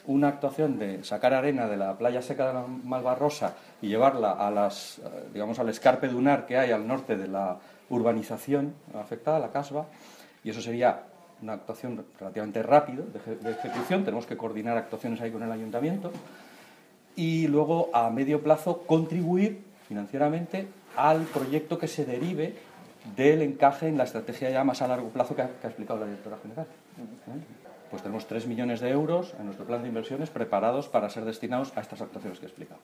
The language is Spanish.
una actuación de sacar arena de la playa seca de la Malvarrosa y llevarla a digamos, al escarpe dunar que hay al norte de la urbanización afectada, la Casba, y eso sería una actuación relativamente rápida de ejecución. Tenemos que coordinar actuaciones ahí con el ayuntamiento y luego a medio plazo contribuir financieramente al proyecto que se derive del encaje en la estrategia ya más a largo plazo que ha explicado la directora general. Pues tenemos 3 millones de euros en nuestro plan de inversiones preparados para ser destinados a estas actuaciones que he explicado.